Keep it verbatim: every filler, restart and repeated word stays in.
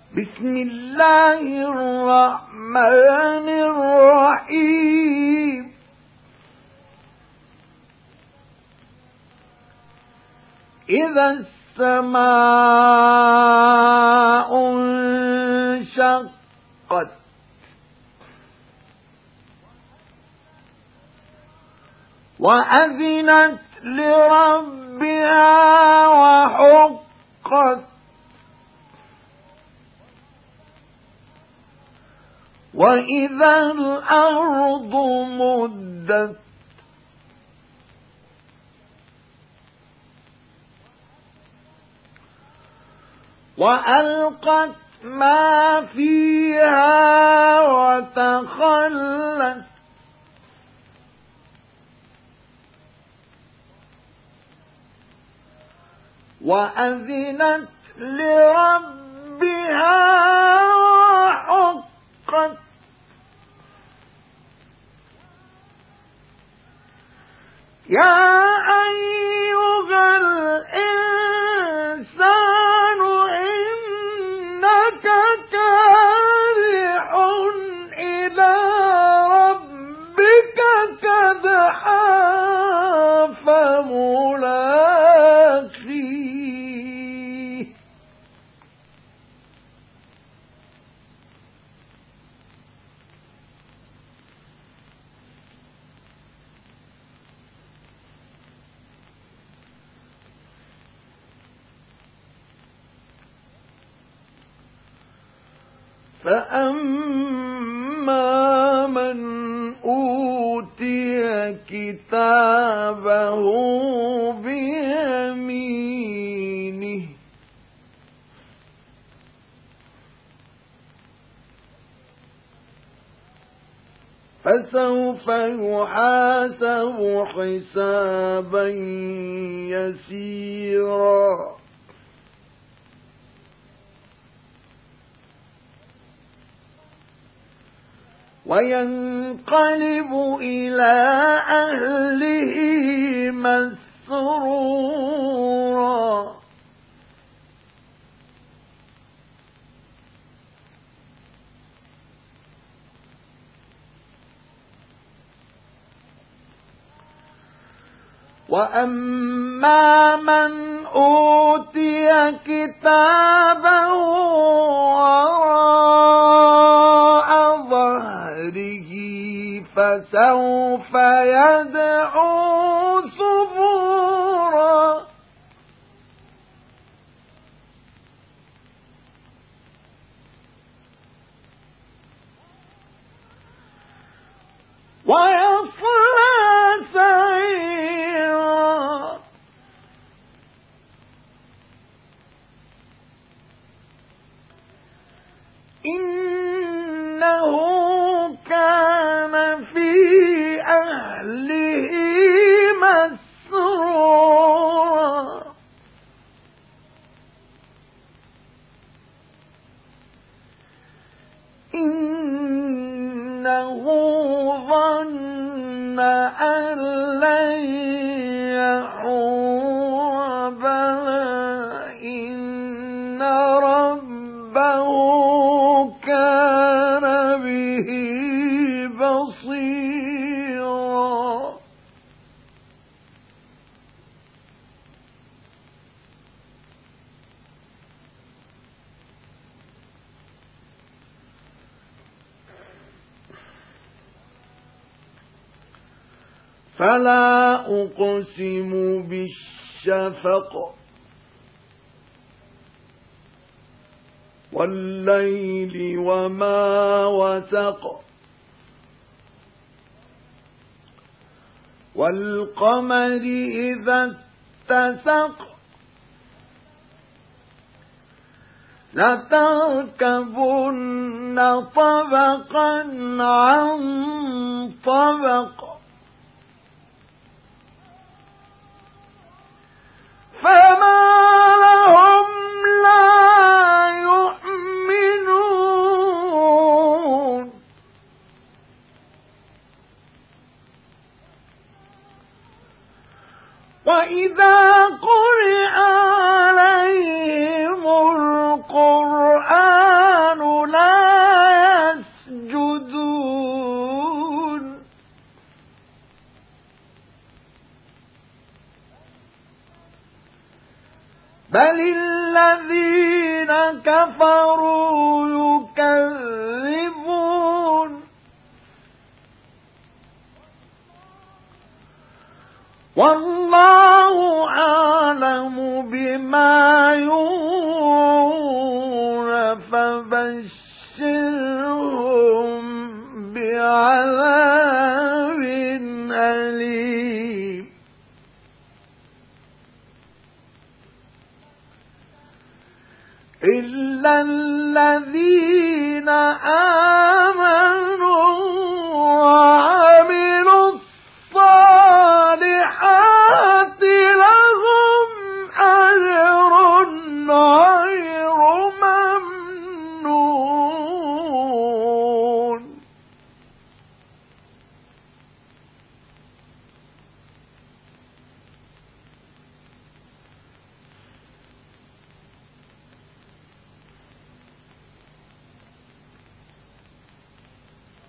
بسم الله الرحمن الرحيم إذا السماء انشقت وأذنت لربها وحقت وإذا الأرض مدت وألقت ما فيها وتخلت وأذنت لربها وحقت يا أيها الإنسان إنك كادح إلى ربك كدحا فملاقيه فأما من أوتي كتابه بيمينه فسوف يحاسب حسابا يسيرا وينقلب إلى أهله مسرورا وأما من أوتي كتابه وراء ظهره فسوف يدعو ثبورا ويصلى سعيرا إنه كان في أهله مسرورا إنه ظن أن لن يحور بلى إن ربه كان به بصيرا فلا أقسم بالشفق والليل وما وسق والقمر إذا اتسق لتركبن طبقا عن طبق فما لهم لا يؤمنون وإذا قرئ عليهم القرآن الذين كفروا يكذبون والله أعلم بما يوعون فبشرهم بعذاب أليم إلا الذين آمنوا